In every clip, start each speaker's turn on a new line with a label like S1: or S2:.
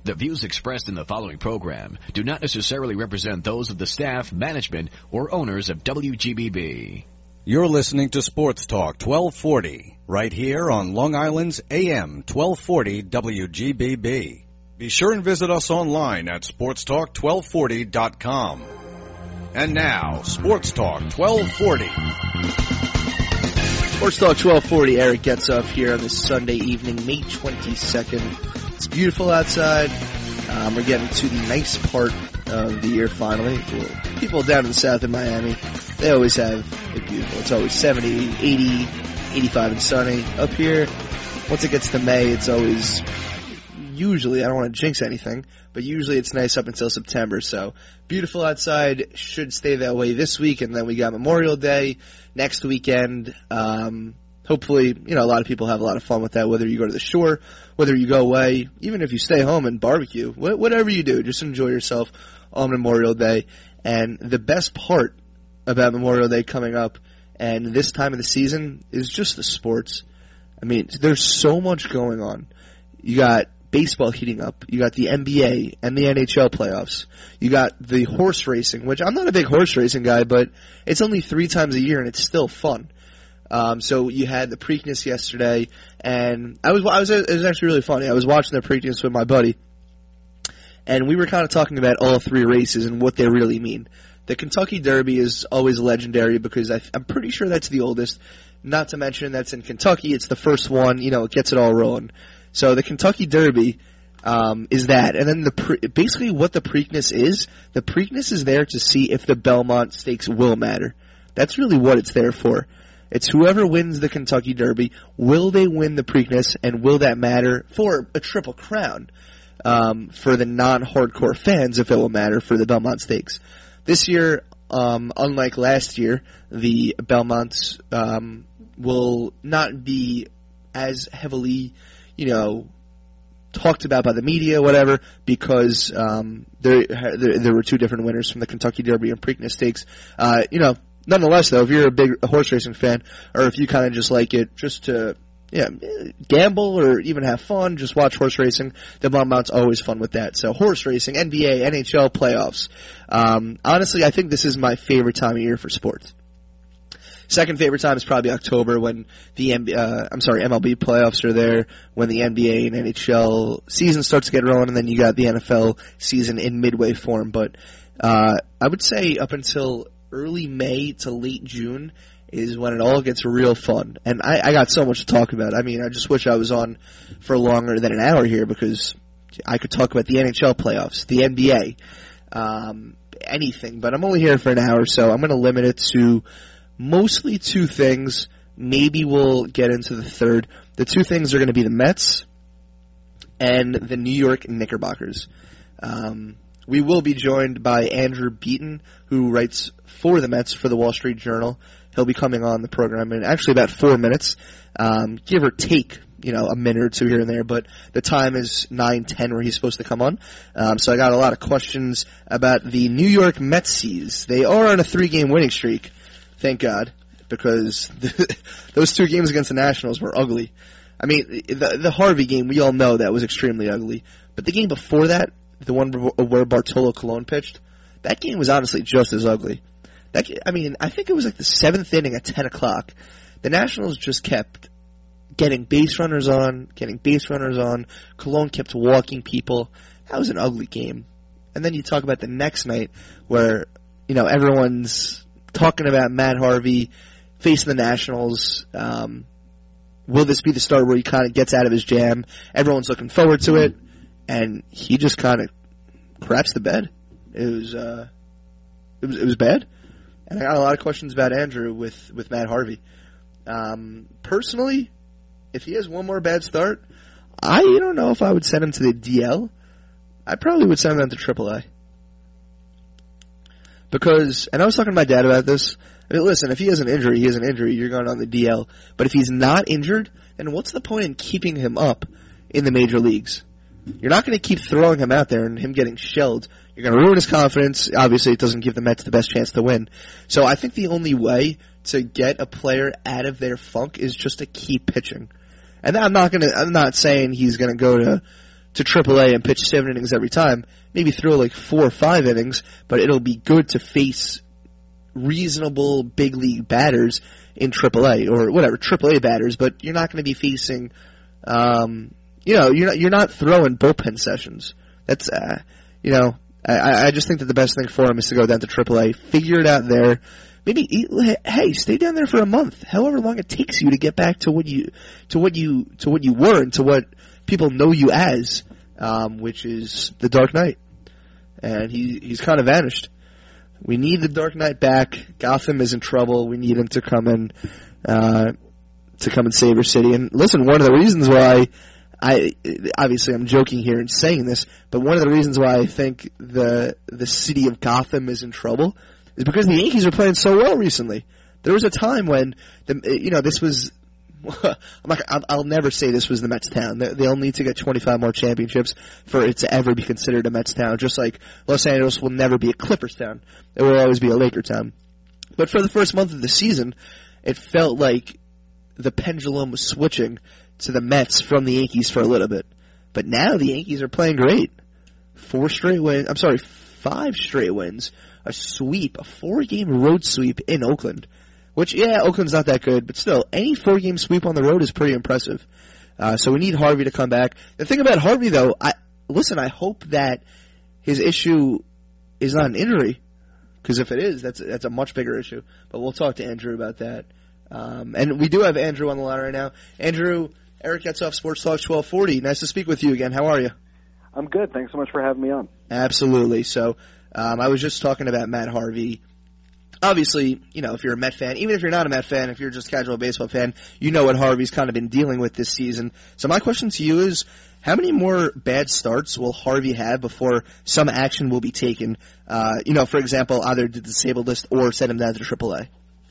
S1: The views expressed in the following program do not necessarily represent those of the staff, management, or owners of WGBB.
S2: You're listening to Sports Talk 1240, right here on Long Island's AM 1240 WGBB. Be sure and visit us online at sportstalk1240.com. And now, Sports Talk 1240.
S3: Sports Talk 1240, Eric gets up here on this Sunday evening, May 22nd. It's beautiful outside. We're getting to the nice part of the year finally. People down in the south in Miami, they always have it beautiful. It's always 70, 80, 85 and sunny. Up here, once it gets to May, it's always usually, I don't want to jinx anything, but usually it's nice up until September. So beautiful outside, should stay that way this week, and then we got Memorial Day next weekend. Hopefully, a lot of people have a lot of fun with that, whether you go to the shore, whether you go away, even if you stay home and barbecue, whatever you do, just enjoy yourself on Memorial Day. And the best part about Memorial Day coming up and this time of the season is just the sports. I mean, there's so much going on. You got baseball heating up. You got the NBA and the NHL playoffs. You got the horse racing, which I'm not a big horse racing guy, but it's only 3 times a year and it's still fun. So you had the Preakness yesterday, and it was actually really funny. I was watching the Preakness with my buddy, and we were kind of talking about all 3 races and what they really mean. The Kentucky Derby is always legendary because I'm pretty sure that's the oldest. Not to mention that's in Kentucky. It's the first one. It gets it all rolling. So the Kentucky Derby is that. And then basically what the Preakness is there to see if the Belmont Stakes will matter. That's really what it's there for. It's whoever wins the Kentucky Derby, will they win the Preakness, and will that matter for a Triple Crown for the non-hardcore fans, if it will matter for the Belmont Stakes. This year, unlike last year, the Belmonts will not be as heavily, talked about by the media, whatever, because there were 2 different winners from the Kentucky Derby and Preakness Stakes. Nonetheless, though, if you're a big horse racing fan, or if you kind of just like it just to gamble or even have fun, just watch horse racing, the Belmont's always fun with that. So horse racing, NBA, NHL playoffs. Honestly, I think this is my favorite time of year for sports. Second favorite time is probably October when the MLB playoffs are there, when the NBA and NHL season starts to get rolling, and then you got the NFL season in midway form. But I would say up until early May to late June is when it all gets real fun. And I got so much to talk about. I mean, I just wish I was on for longer than an hour here because I could talk about the NHL playoffs, the NBA, anything. But I'm only here for an hour, so I'm going to limit it to mostly 2 things. Maybe we'll get into the third. The 2 things are going to be the Mets and the New York Knickerbockers. We will be joined by Andrew Beaton, who writes for the Mets for the Wall Street Journal. He'll be coming on the program in actually about 4 minutes, give or take, a minute or 2 here and there, but the time is 9:10 where he's supposed to come on. So I got a lot of questions about the New York Metsies. They are on a 3-game winning streak, thank God, because those 2 games against the Nationals were ugly. I mean, the Harvey game, we all know that was extremely ugly, but the game before that, the one where Bartolo Colon pitched, that game was honestly just as ugly. I think it was like the 7th inning at 10 o'clock. The Nationals just kept getting base runners on. Colon kept walking people. That was an ugly game. And then you talk about the next night where, everyone's talking about Matt Harvey facing the Nationals. Will this be the start where he kind of gets out of his jam? Everyone's looking forward to it. And he just kind of craps the bed. It was bad. And I got a lot of questions about Andrew with Matt Harvey. Personally, if he has one more bad start, I don't know if I would send him to the DL. I probably would send him to AAA. Because, and I was talking to my dad about this. I mean, listen, if he has an injury, he has an injury. You're going on the DL. But if he's not injured, then what's the point in keeping him up in the major leagues? You're not going to keep throwing him out there and him getting shelled. You're going to ruin his confidence. Obviously, it doesn't give the Mets the best chance to win. So I think the only way to get a player out of their funk is just to keep pitching. And I'm not saying he's going to go to, to AAA and pitch 7 innings every time. Maybe throw like 4 or 5 innings, but it'll be good to face reasonable big league batters in AAA or whatever AAA batters. But you're not going to be facing, you're not throwing bullpen sessions. That's I just think that the best thing for him is to go down to AAA, figure it out there. Maybe stay down there for a month, however long it takes you to get back to what you were and to what people know you as, which is the Dark Knight. And he's kind of vanished. We need the Dark Knight back. Gotham is in trouble. We need him to come and save our city. And listen, one of the reasons why obviously I'm joking here and saying this, but one of the reasons why I think the city of Gotham is in trouble is because the Yankees are playing so well recently. There was a time when this was. I'll never say this was the Mets town. They'll need to get 25 more championships for it to ever be considered a Mets town, just like Los Angeles will never be a Clippers town. It will always be a Laker town. But for the first month of the season, it felt like the pendulum was switching to the Mets from the Yankees for a little bit. But now the Yankees are playing great. 5 straight wins. A sweep, a 4-game road sweep in Oakland. Which, Oakland's not that good, but still, any 4-game sweep on the road is pretty impressive. So we need Harvey to come back. The thing about Harvey, though, I hope that his issue is not an injury, because if it is, that's a much bigger issue. But we'll talk to Andrew about that. And we do have Andrew on the line right now. Andrew, Eric Getzoff, Sports Talk 1240. Nice to speak with you again. How are you?
S4: I'm good. Thanks so much for having me on.
S3: Absolutely. So I was just talking about Matt Harvey. Obviously, if you're a Met fan, even if you're not a Met fan, if you're just a casual baseball fan, you know what Harvey's kind of been dealing with this season. So my question to you is, how many more bad starts will Harvey have before some action will be taken? For example, either the disabled list or send him down to AAA.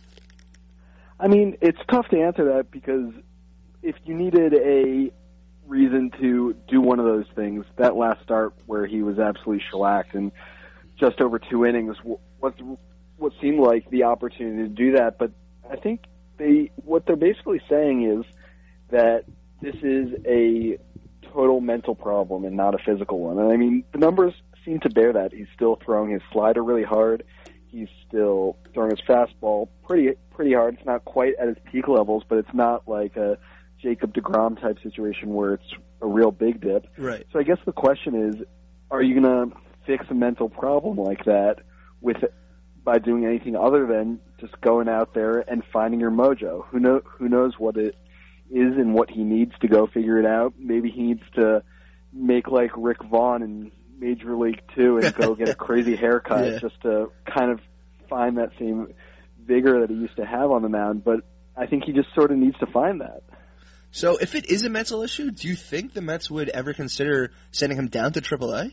S4: I mean, it's tough to answer that because if you needed a reason to do one of those things, that last start where he was absolutely shellacked and just over 2 innings what seemed like the opportunity to do that, but I think what they're basically saying is that this is a total mental problem and not a physical one. And I mean, the numbers seem to bear that. He's still throwing his slider really hard. He's still throwing his fastball pretty hard. It's not quite at his peak levels, but it's not like a Jacob deGrom type situation where it's a real big dip.
S3: Right.
S4: So I guess the question is, are you going to fix a mental problem like that by doing anything other than just going out there and finding your mojo? Who knows what it is and what he needs to go figure it out. Maybe he needs to make like Rick Vaughn in Major League 2 and go get a crazy haircut just to kind of find that same vigor that he used to have on the mound. But I think he just sort of needs to find that.
S3: So if it is a mental issue, do you think the Mets would ever consider sending him down to AAA?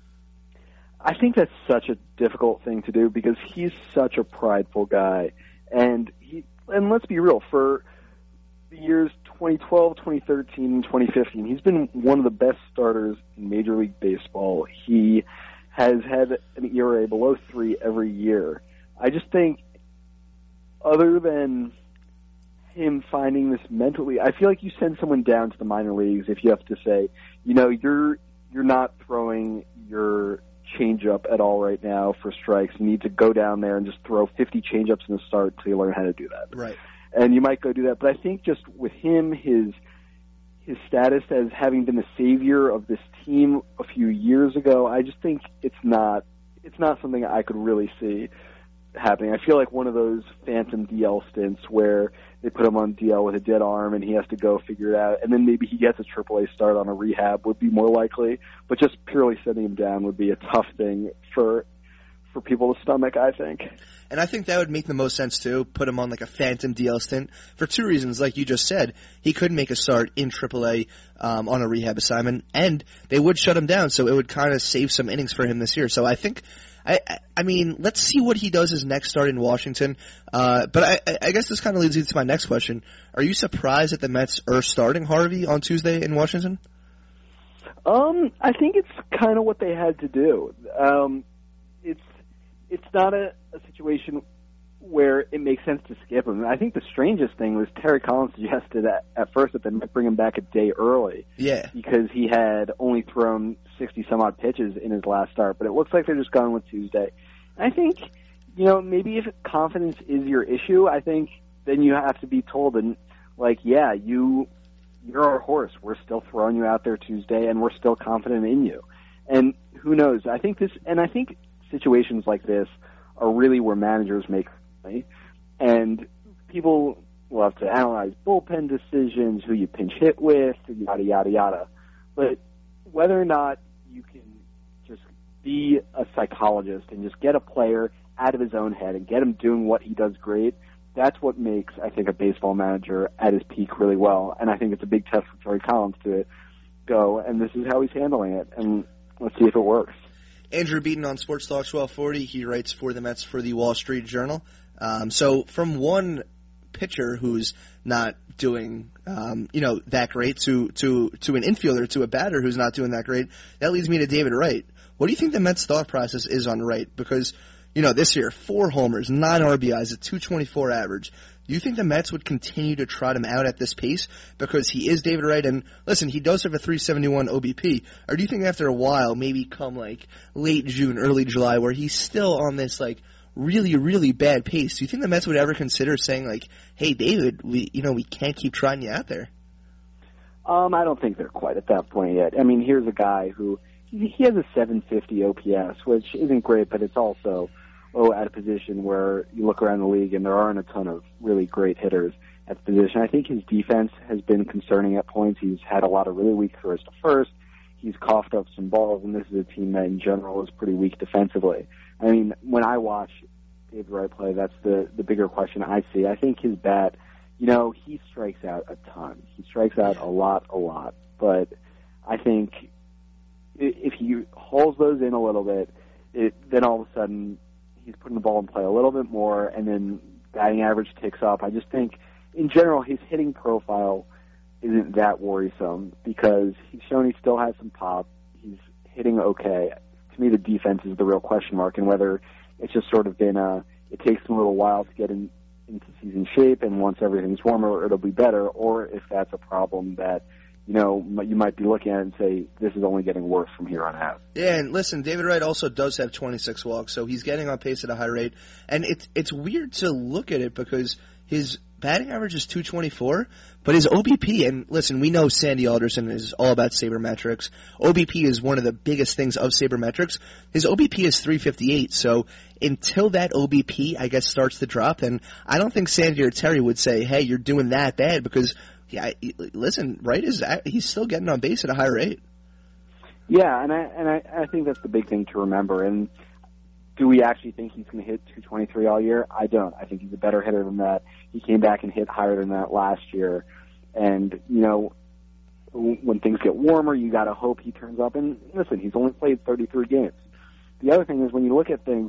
S4: I think that's such a difficult thing to do because he's such a prideful guy. And let's be real, for the years 2012, 2013, and 2015, he's been one of the best starters in Major League Baseball. He has had an ERA below 3 every year. I just think other than him finding this mentally, I feel like you send someone down to the minor leagues if you have to say, you're not throwing your changeup at all right now for strikes. You need to go down there and just throw 50 changeups in the start until you learn how to do that.
S3: Right.
S4: And you might go do that, but I think just with him, his status as having been the savior of this team a few years ago, I just think it's not something I could really see happening. I feel like one of those phantom DL stints where they put him on DL with a dead arm and he has to go figure it out, and then maybe he gets a AAA start on a rehab would be more likely, but just purely sending him down would be a tough thing for people to stomach, I think.
S3: And I think that would make the most sense, too, put him on like a phantom DL stint for 2 reasons. Like you just said, he could make a start in AAA on a rehab assignment, and they would shut him down, so it would kind of save some innings for him this year. So I think, I mean, let's see what he does his next start in Washington. But I guess this kind of leads me to my next question. Are you surprised that the Mets are starting Harvey on Tuesday in Washington?
S4: I think it's kind of what they had to do. It's not a situation where it makes sense to skip him. I think the strangest thing was Terry Collins suggested at first that they might bring him back a day early.
S3: Yeah.
S4: Because he had only thrown 60-some-odd pitches in his last start, but it looks like they're just going with Tuesday. I think, maybe if confidence is your issue, I think then you have to be told, and yeah, you're our horse. We're still throwing you out there Tuesday, and we're still confident in you. And who knows? I think situations like this are really where managers make money, and people love to analyze bullpen decisions, who you pinch hit with, yada, yada, yada. But whether or not you can just be a psychologist and just get a player out of his own head and get him doing what he does great, that's what makes, I think, a baseball manager at his peak really well. And I think it's a big test for Terry Collins to go, and this is how he's handling it. And let's see if it works.
S3: Andrew Beaton on Sports Talk 1240. He writes for the Mets for the Wall Street Journal. So from one pitcher who's not doing, that great to an infielder, to a batter who's not doing that great, that leads me to David Wright. What do you think the Mets' thought process is on Wright? Because, this year, 4 homers, 9 RBIs, a .224 average. Do you think the Mets would continue to trot him out at this pace because he is David Wright? And listen, he does have a .371 OBP. Or do you think after a while, maybe come late June, early July, where he's still on this really, really bad pace? Do you think the Mets would ever consider saying hey, David, we can't keep trotting you out there?
S4: I don't think they're quite at that point yet. I mean, here's a guy who he has a .750 OPS, which isn't great, but it's also at a position where you look around the league and there aren't a ton of really great hitters at the position. I think his defense has been concerning at points. He's had a lot of really weak throws to first. He's coughed up some balls, and this is a team that in general is pretty weak defensively. I mean, when I watch David Wright play, that's the bigger question I see. I think his bat, he strikes out a ton. He strikes out a lot. But I think if he hauls those in a little bit, then all of a sudden he's putting the ball in play a little bit more, and then batting average ticks up. I just think, in general, his hitting profile isn't that worrisome because he's shown he still has some pop. He's hitting okay. To me, the defense is the real question mark, and whether it's just sort of been it takes him a little while to get into season shape, and once everything's warmer, it'll be better, or if that's a problem that you might be looking at it and say, this is only getting worse from here on out.
S3: Yeah, and listen, David Wright also does have 26 walks, so he's getting on pace at a high rate. And it's weird to look at it because his batting average is .224, but his OBP, and listen, we know Sandy Alderson is all about sabermetrics. OBP is one of the biggest things of sabermetrics. His OBP is .358, so until that OBP, I guess, starts to drop, and I don't think Sandy or Terry would say, hey, you're doing that bad, because listen, Wright he's still getting on base at a high rate.
S4: Yeah, and I think that's the big thing to remember. And do we actually think he's going to hit .223 all year? I don't. I think he's a better hitter than that. He came back and hit higher than that last year. And when things get warmer, you got to hope he turns up. And listen, he's only played 33 games. The other thing is when you look at things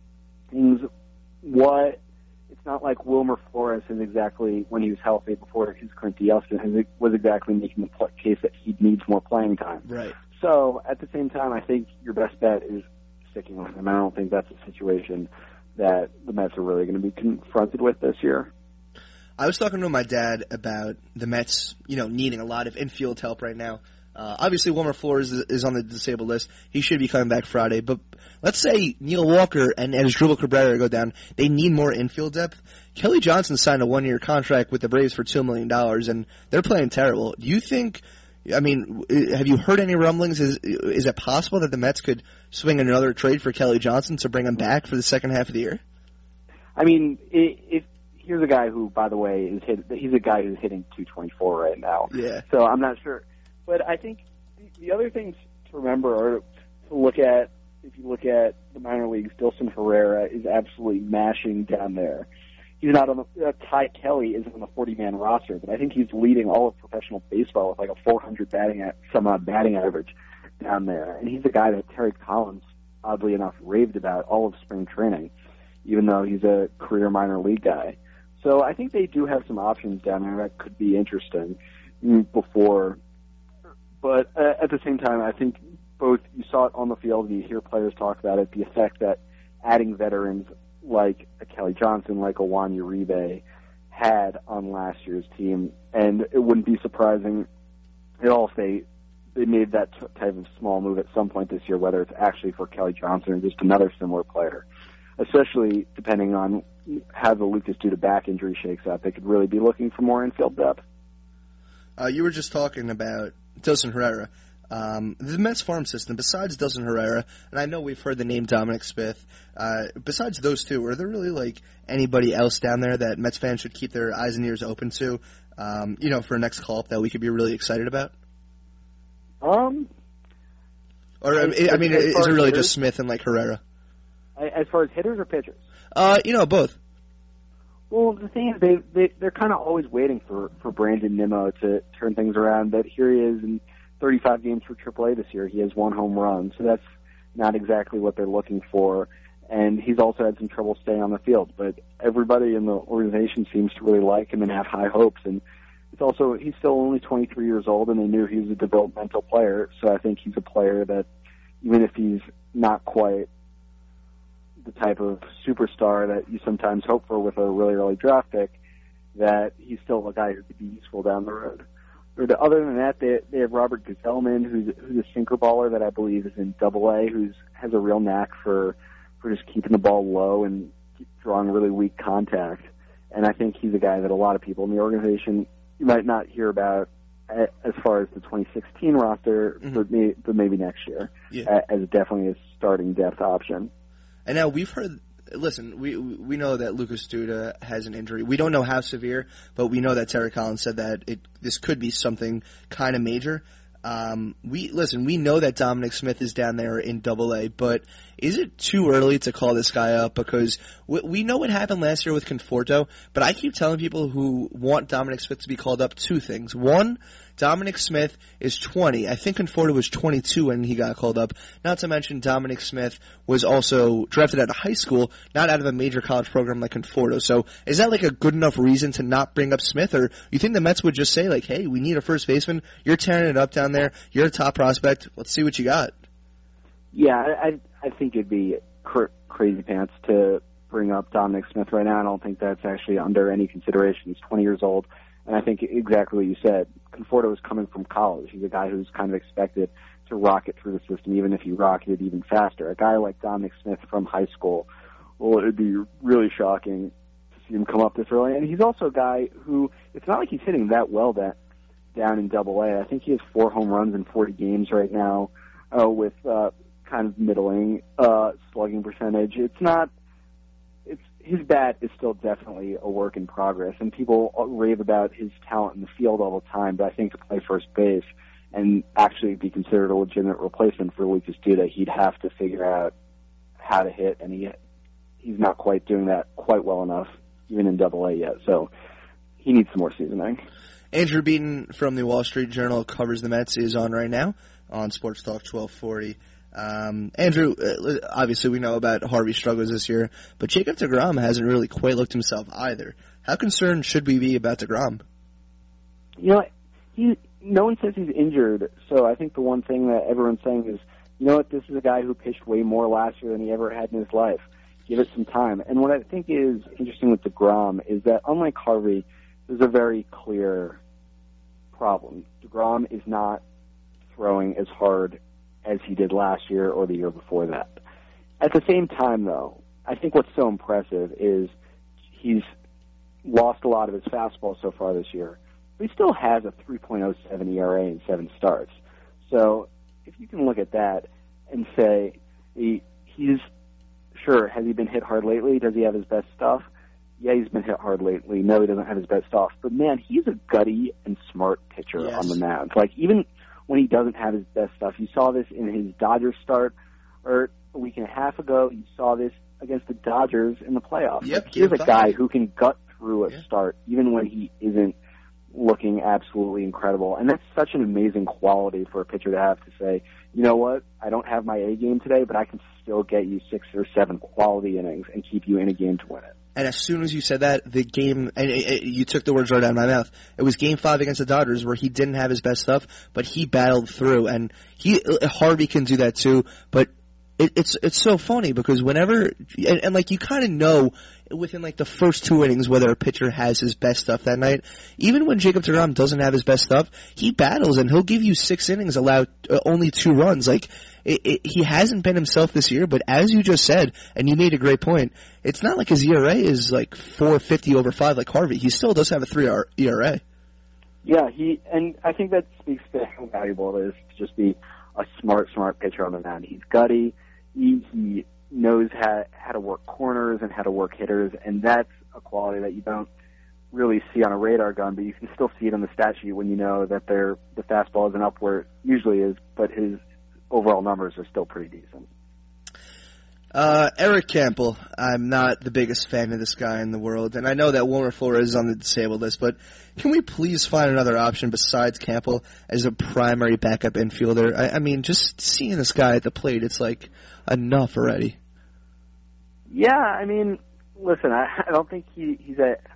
S4: it's not like Wilmer Flores is exactly, when he was healthy before his current DL stint, was exactly making the case that he needs more playing time.
S3: Right.
S4: So at the same time, I think your best bet is sticking with him. I don't think that's a situation that the Mets are really going to be confronted with this year.
S3: I was talking to my dad about the Mets, needing a lot of infield help right now. Obviously, Wilmer Flores is on the disabled list. He should be coming back Friday. But let's say Neil Walker and Asdrubal Cabrera go down. They need more infield depth. Kelly Johnson signed a 1-year contract with the Braves for $2 million, and they're playing terrible. Do you think, have you heard any rumblings? Is it possible that the Mets could swing another trade for Kelly Johnson to bring him back for the second half of the year?
S4: I mean, here's a guy who, by the way, he's a guy who's hitting .224 right now.
S3: Yeah.
S4: So I'm not sure. But I think the other things to remember are to look at, if you look at the minor leagues, Dilson Herrera is absolutely mashing down there. He's not on Ty Kelly isn't on the 40-man roster, but I think he's leading all of professional baseball with a 400 batting average down there. And he's a guy that Terry Collins, oddly enough, raved about all of spring training, even though he's a career minor league guy. So I think they do have some options down there that could be interesting before. But at the same time, I think both you saw it on the field and you hear players talk about it, the effect that adding veterans like a Kelly Johnson, like a Juan Uribe had on last year's team. And it wouldn't be surprising at all if they made that type of small move at some point this year, whether it's actually for Kelly Johnson or just another similar player, especially depending on how the Lucas Duda back injury shakes out. They could really be looking for more infield depth.
S3: You were just talking about Dilson Herrera. The Mets farm system, besides Dilson Herrera, and I know we've heard the name Dominic Smith, besides those two, are there really anybody else down there that Mets fans should keep their eyes and ears open to, for a next call-up that we could be really excited about? Is it really just Smith and Herrera?
S4: As far as hitters or pitchers?
S3: Both.
S4: Well, the thing is, they're kind of always waiting for Brandon Nimmo to turn things around. But here he is in 35 games for AAA this year. He has 1 home run, so that's not exactly what they're looking for. And he's also had some trouble staying on the field. But everybody in the organization seems to really like him and have high hopes. And he's still only 23 years old, and they knew he was a developmental player. So I think he's a player that, even if he's not quite the type of superstar that you sometimes hope for with a really early draft pick, that he's still a guy who could be useful down the road. Other than that, they have Robert Gesellman, who's a sinker baller that I believe is in Double-A, who has a real knack for just keeping the ball low and drawing really weak contact. And I think he's a guy that a lot of people in the organization you might not hear about as far as the 2016 roster, but maybe next year, as definitely a starting depth option.
S3: And now we've heard. Listen, we know that Lucas Duda has an injury. We don't know how severe, but we know that Terry Collins said that this could be something kind of major. We know that Dominic Smith is down there in Double-A, but is it too early to call this guy up? Because we know what happened last year with Conforto, but I keep telling people who want Dominic Smith to be called up 2 things. One, Dominic Smith is 20. I think Conforto was 22 when he got called up. Not to mention Dominic Smith was also drafted out of high school, not out of a major college program like Conforto. So is that a good enough reason to not bring up Smith? Or you think the Mets would just say, hey, we need a first baseman. You're tearing it up down there. You're a top prospect. Let's see what you got.
S4: Yeah, I think it'd be crazy pants to bring up Dominic Smith right now. I don't think that's actually under any consideration. He's 20 years old. And I think exactly what you said. Conforto is coming from college. He's a guy who's kind of expected to rocket through the system, even if he rocketed even faster. A guy like Dominic Smith from high school, well, it would be really shocking to see him come up this early. And he's also a guy who, it's not like he's hitting that well down in Double-A. I think he has 4 home runs in 40 games right now with kind of middling slugging percentage. His bat is still definitely a work in progress, and people rave about his talent in the field all the time, but I think to play first base and actually be considered a legitimate replacement for Lucas Duda, he'd have to figure out how to hit, and he's not quite doing that quite well enough, even in Double-A yet, so he needs some more seasoning.
S3: Andrew Beaton from the Wall Street Journal covers the Mets is on right now on Sports Talk 1240. Andrew, obviously we know about Harvey's struggles this year, but Jacob deGrom hasn't really quite looked himself either. How concerned should we be about deGrom?
S4: No one says he's injured, so I think the one thing that everyone's saying is, this is a guy who pitched way more last year than he ever had in his life. Give it some time. And what I think is interesting with deGrom is that, unlike Harvey, there's a very clear problem. deGrom is not throwing as hard as he did last year or the year before that. At the same time, though, I think what's so impressive is he's lost a lot of his fastball so far this year, but he still has a 3.07 ERA in 7 starts. So if you can look at that and say, has he been hit hard lately? Does he have his best stuff? Yeah, he's been hit hard lately. No, he doesn't have his best stuff. But, man, he's a gutty and smart pitcher on the mound. Even when he doesn't have his best stuff. You saw this in his Dodgers start, or a week and a half ago. You saw this against the Dodgers in the playoffs.
S3: Yep,
S4: here's a guy who can gut through a start, even when he isn't looking absolutely incredible. And that's such an amazing quality for a pitcher to have, to say, you know what, I don't have my A game today, but I can still get you 6 or 7 quality innings and keep you in a game to win it.
S3: And as soon as you said that, the game, and you took the words right out of my mouth, it was Game 5 against the Dodgers where he didn't have his best stuff, but he battled through. And Harvey can do that too, but it's so funny because whenever and like you kind of know within like the first 2 innings whether a pitcher has his best stuff that night. Even when Jacob deGrom doesn't have his best stuff, he battles and he'll give you 6 innings, allow only 2 runs. Like he hasn't been himself this year, but as you just said, and you made a great point, it's not like his ERA is like 4.50 over 5 like Harvey. He still does have a 3 ERA.
S4: Yeah, and I think that speaks to how valuable it is to just be a smart pitcher on the mound. He's gutty. He knows how to work corners and how to work hitters, and that's a quality that you don't really see on a radar gun, but you can still see it on the stat sheet when you know that the fastball isn't up where it usually is, but his overall numbers are still pretty decent.
S3: Eric Campbell, I'm not the biggest fan of this guy in the world, and I know that Wilmer Flores is on the disabled list, but can we please find another option besides Campbell as a primary backup infielder? I mean, just seeing this guy at the plate, it's like enough already.
S4: Yeah, I mean, listen, I don't think he's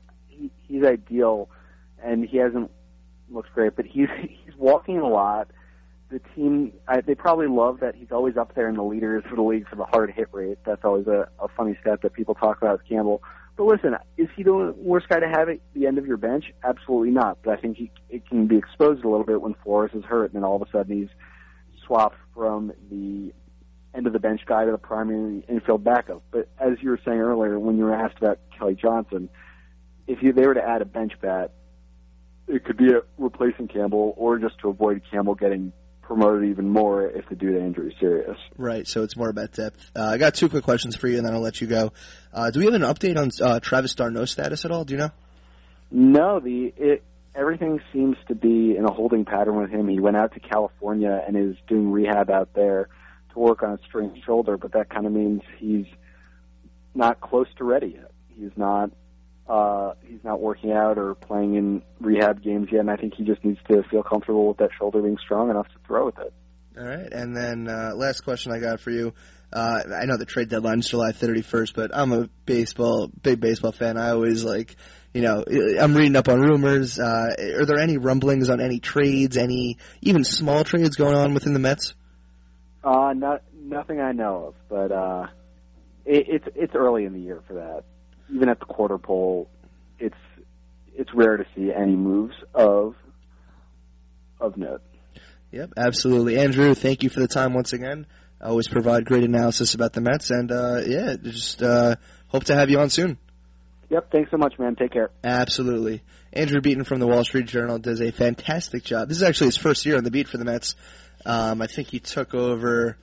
S4: ideal, and he hasn't looked great, but he's walking a lot. The team, they probably love that he's always up there in the leaders for the league for the hard hit rate. That's always a funny stat that people talk about with Campbell. But listen, is he the worst guy to have at the end of your bench? Absolutely not. But I think it can be exposed a little bit when Flores is hurt, and then all of a sudden he's swapped from the end of the bench guy to the primary infield backup. But as you were saying earlier, when you were asked about Kelly Johnson, if they were to add a bench bat, it could be replacing Campbell or just to avoid Campbell getting promoted even more if the due to injury is serious.
S3: Right, so it's more about depth. I got 2 quick questions for you, and then I'll let you go. Do we have an update on Travis d'Arnaud's status at all? Do you know?
S4: No, everything seems to be in a holding pattern with him. He went out to California and is doing rehab out there to work on a strained shoulder, but that kind of means he's not close to ready yet. He's not working out or playing in rehab games yet, and I think he just needs to feel comfortable with that shoulder being strong enough to throw with it.
S3: All right, and then last question I got for you. I know the trade deadline is July 31st, but I'm a big baseball fan. I always I'm reading up on rumors. Are there any rumblings on any trades, any even small trades going on within the Mets?
S4: Nothing I know of, but it's early in the year for that. Even at the quarter pole, it's rare to see any moves of note.
S3: Yep, absolutely. Andrew, thank you for the time once again. I always provide great analysis about the Mets, and just hope to have you on soon.
S4: Yep, thanks so much, man. Take care.
S3: Absolutely. Andrew Beaton from the Wall Street Journal does a fantastic job. This is actually his first year on the beat for the Mets. I think he took over,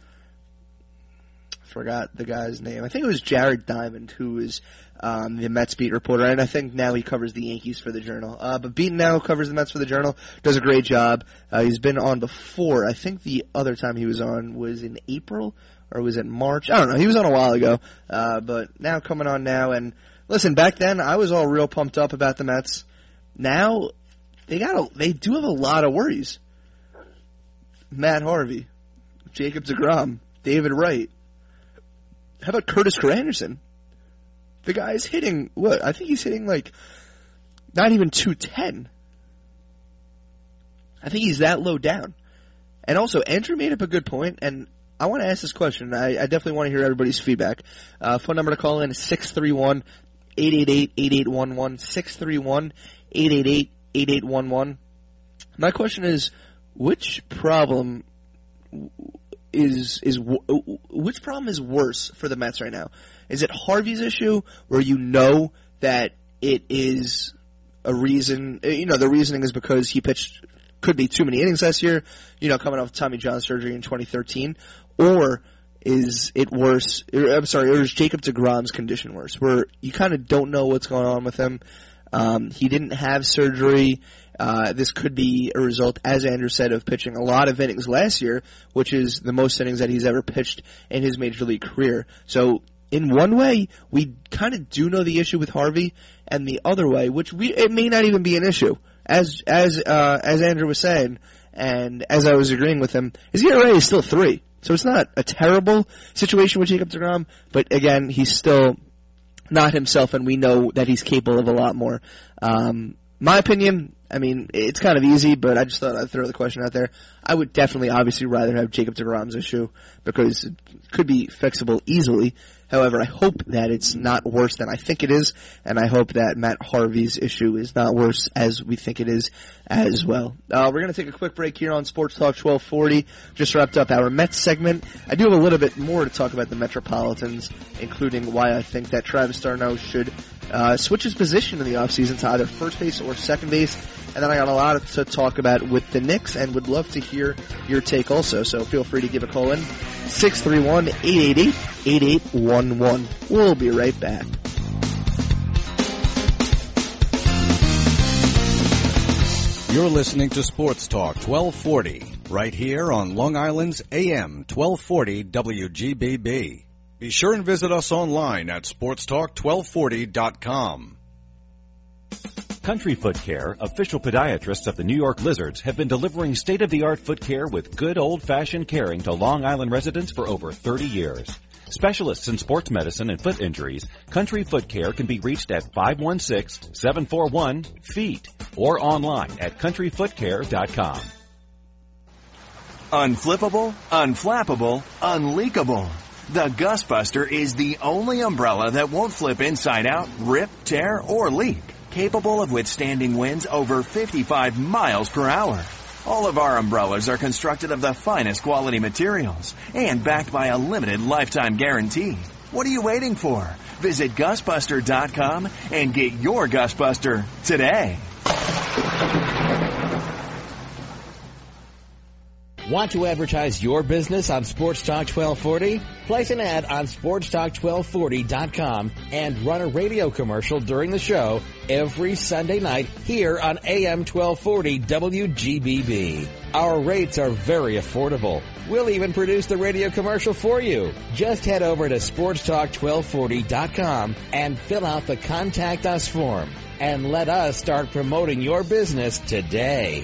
S3: forgot the guy's name. I think it was Jared Diamond, who was the Mets beat reporter, and I think now he covers the Yankees for the Journal. But Beaton now covers the Mets for the Journal, does a great job. He's been on before. I think the other time he was on was in April, or was it March? I don't know. He was on a while ago, but now coming on now. And listen, back then I was all real pumped up about the Mets. Now they do have a lot of worries. Matt Harvey, Jacob deGrom, David Wright. How about Curtis Granderson? The guy's hitting, what? I think he's hitting like not even 210. I think he's that low down. And also, Andrew made up a good point, and I want to ask this question. I definitely want to hear everybody's feedback. Phone number to call in is 631-888-8811, 631-888-8811. My question is, which problem is worse for the Mets right now? Is it Harvey's issue, where you know that it is a reason? The reasoning is because he pitched could be too many innings last year. Coming off Tommy John surgery in 2013, or is it worse? Or is Jacob deGrom's condition worse, where you kind of don't know what's going on with him? He didn't have surgery. This could be a result, as Andrew said, of pitching a lot of innings last year, which is the most innings that he's ever pitched in his major league career. So in one way, we kind of do know the issue with Harvey, and the other way, it may not even be an issue, as Andrew was saying, and as I was agreeing with him, his ERA is still 3. So it's not a terrible situation with Jacob deGrom, but again, he's still not himself, and we know that he's capable of a lot more. My opinion, I mean, it's kind of easy, but I just thought I'd throw the question out there. I would definitely, obviously, rather have Jacob deGrom's issue because it could be fixable easily. However, I hope that it's not worse than I think it is, and I hope that Matt Harvey's issue is not worse as we think it is as well. We're going to take a quick break here on Sports Talk 1240. Just wrapped up our Mets segment. I do have a little bit more to talk about the Metropolitans, including why I think that Travis d'Arnaud should switch his position in the offseason to either first base or second base. And then I got a lot to talk about with the Knicks and would love to hear your take also. So feel free to give a call in, 631-888-8811. We'll be right back.
S2: You're listening to Sports Talk 1240, right here on Long Island's AM 1240 WGBB. Be sure and visit us online at sportstalk1240.com.
S5: Country Foot Care, official podiatrists of the New York Lizards, have been delivering state-of-the-art foot care with good old-fashioned caring to Long Island residents for over 30 years. Specialists in sports medicine and foot injuries, Country Foot Care can be reached at 516-741-FEET or online at countryfootcare.com.
S6: Unflippable, unflappable, unleakable. The Gusbuster is the only umbrella that won't flip inside out, rip, tear, or leak. Capable of withstanding winds over 55 miles per hour. All of our umbrellas are constructed of the finest quality materials and backed by a limited lifetime guarantee. What are you waiting for? Visit GusBuster.com and get your Gusbuster today.
S7: Want to advertise your business on Sports Talk 1240? Place an ad on SportsTalk1240.com and run a radio commercial during the show every Sunday night here on AM 1240 WGBB. Our rates are very affordable. We'll even produce the radio commercial for you. Just head over to SportsTalk1240.com and fill out the Contact Us form and let us start promoting your business today.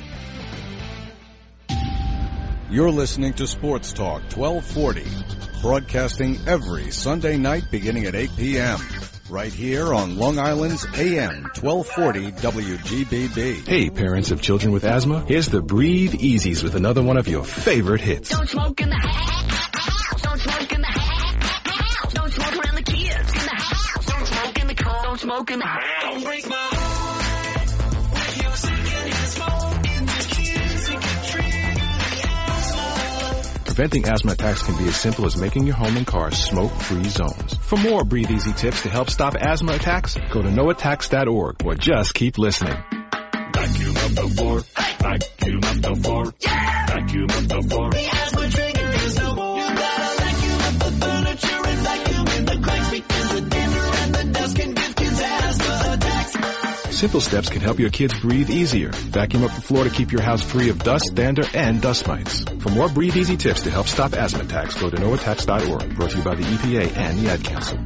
S2: You're listening to Sports Talk 1240, broadcasting every Sunday night beginning at 8 p.m. right here on Long Island's AM 1240 WGBB.
S8: Hey, parents of children with asthma, here's the Breathe Easies with another one of your favorite hits.
S9: Don't smoke in the house. Don't smoke in the house. Don't smoke around the kids in the house. Don't smoke in the car. Don't smoke in the house. Don't break my heart when you're singing and smoking. The kids and get treated.
S8: Preventing asthma attacks can be as simple as making your home and car smoke-free zones. For more Breathe Easy tips to help stop asthma attacks, go to noattacks.org or just keep listening.
S9: Vacuum up the floor. Vacuum up the floor. Yeah! Vacuum up the floor. The asthma trigger is no more. You gotta vacuum up the furniture and vacuum in the cracks because the dander and the dust can give kids asthma attacks.
S8: Simple steps can help your kids breathe easier. Vacuum up the floor to keep your house free of dust, dander, and dust mites. For more Breathe Easy tips to help stop asthma attacks, go to noattacks.org. Brought to you by the EPA and the Ad Council.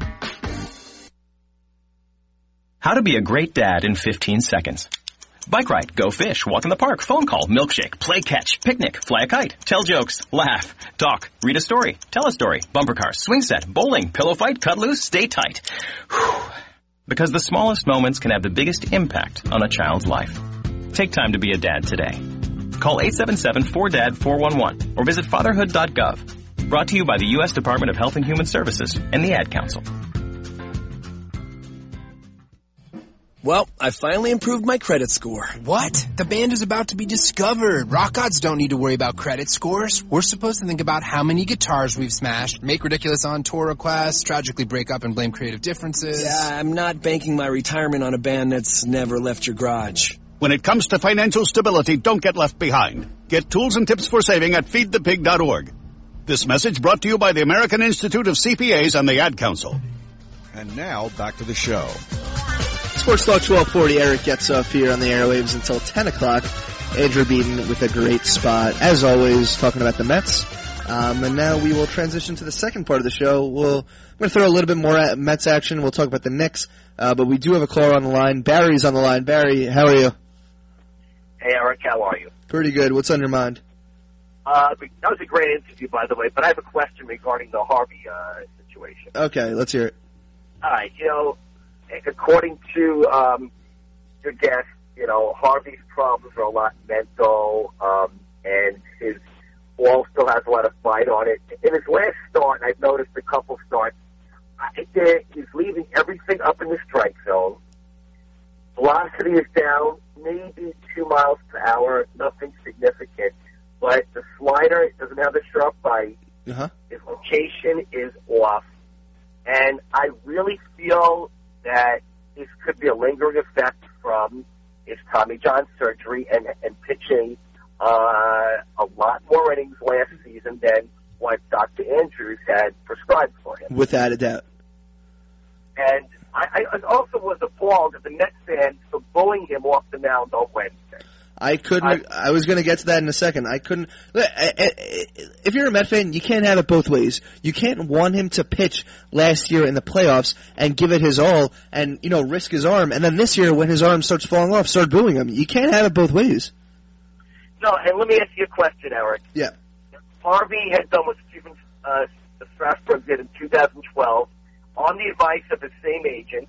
S10: How to be a great dad in 15 seconds. Bike ride, go fish, walk in the park, phone call, milkshake, play catch, picnic, fly a kite, tell jokes, laugh, talk, read a story, tell a story, bumper cars, swing set, bowling, pillow fight, cut loose, stay tight. Whew. Because the smallest moments can have the biggest impact on a child's life. Take time to be a dad today. Call 877-4DAD-411 or visit fatherhood.gov. Brought to you by the U.S. Department of Health and Human Services and the Ad Council.
S11: Well, I finally improved my credit score.
S12: What? The band is about to be discovered. Rock gods don't need to worry about credit scores. We're supposed to think about how many guitars we've smashed, make ridiculous on-tour requests, tragically break up and blame creative differences.
S11: Yeah, I'm not banking my retirement on a band that's never left your garage.
S13: When it comes to financial stability, don't get left behind. Get tools and tips for saving at feedthepig.org. This message brought to you by the American Institute of CPAs and the Ad Council.
S2: And now, back to the show.
S3: Sports Talk 1240, Eric Getzoff here on the airwaves until 10 o'clock. Andrew Beaton with a great spot, as always, talking about the Mets. And now we will transition to the second part of the show. I'm going to throw a little bit more at Mets action. We'll talk about the Knicks, but we do have a caller on the line. Barry's on the line. Barry, how are you?
S14: Hey, Eric, how are you?
S3: Pretty good. What's on your mind?
S14: That was a great interview, by the way, but I have a question regarding the Harvey situation.
S3: Okay, let's hear it.
S14: All right, according to your guest, Harvey's problems are a lot mental, and his ball still has a lot of fight on it. In his last start, I've noticed a couple starts, he's leaving everything up in the strike zone. Velocity is down, maybe 2 miles per hour, nothing significant. But the slider doesn't have a sharp bite.
S3: Uh-huh.
S14: His location is off. And I really feel that this could be a lingering effect from his Tommy John surgery and pitching a lot more innings last season than what Dr. Andrews had prescribed for him.
S3: Without a doubt.
S14: And I also was appalled at the Mets fans for bullying him off the mound on Wednesday.
S3: I was going to get to that in a second. I couldn't. If you're a Met fan, you can't have it both ways. You can't want him to pitch last year in the playoffs and give it his all and, risk his arm. And then this year, when his arm starts falling off, start booing him. You can't have it both ways.
S14: No, and let me ask you a question, Eric.
S3: Yeah.
S14: Harvey had done what Steven Strasburg did in 2012 on the advice of his same agent,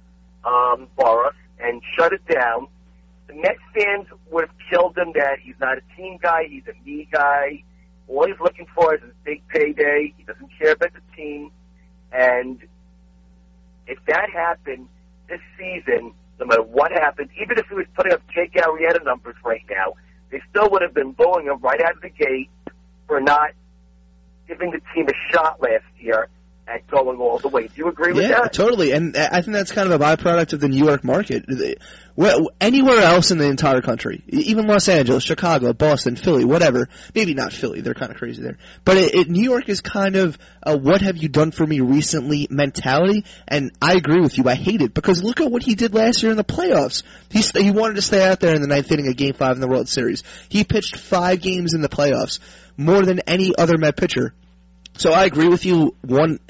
S14: Boras, and shut it down. The Mets fans would have killed him that he's not a team guy, he's a me guy. All he's looking for is his big payday. He doesn't care about the team. And if that happened this season, no matter what happened, even if he was putting up Jake Arrieta numbers right now, they still would have been bullying him right out of the gate for not giving the team a shot last year at going all the way. Do you agree with that?
S3: Yeah, totally. And I think that's kind of a byproduct of the New York market. Anywhere else in the entire country, even Los Angeles, Chicago, Boston, Philly, whatever. Maybe not Philly. They're kind of crazy there. But New York is kind of a what have you done for me recently mentality. And I agree with you. I hate it because look at what he did last year in the playoffs. He wanted to stay out there in the ninth inning of Game 5 in the World Series. He pitched 5 games in the playoffs, more than any other Met pitcher. So I agree with you 1,000%.